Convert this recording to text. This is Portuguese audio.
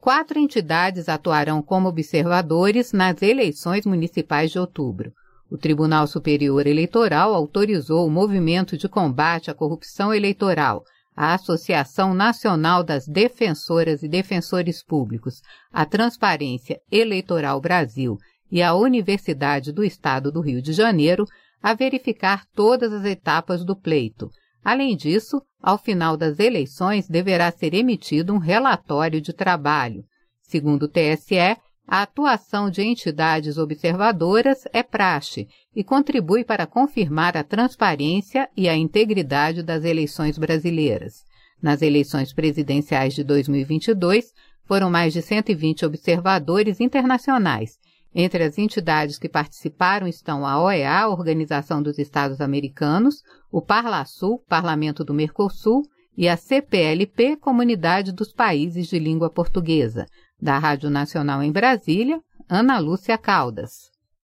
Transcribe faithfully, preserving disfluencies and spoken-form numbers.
quatro entidades atuarão como observadores nas eleições municipais de outubro. O Tribunal Superior Eleitoral autorizou o Movimento de Combate à Corrupção Eleitoral, a Associação Nacional das Defensoras e Defensores Públicos, a Transparência Eleitoral Brasil e a Universidade do Estado do Rio de Janeiro a verificar todas as etapas do pleito. Além disso, ao final das eleições deverá ser emitido um relatório de trabalho. Segundo o T S E, a atuação de entidades observadoras é praxe e contribui para confirmar a transparência e a integridade das eleições brasileiras. Nas eleições presidenciais de dois mil e vinte e dois, foram mais de cento e vinte observadores internacionais. Entre as entidades que participaram estão a O E A, Organização dos Estados Americanos, o Parlasul, Parlamento do Mercosul, e a C P L P, Comunidade dos Países de Língua Portuguesa. Da Rádio Nacional em Brasília, Ana Lúcia Caldas.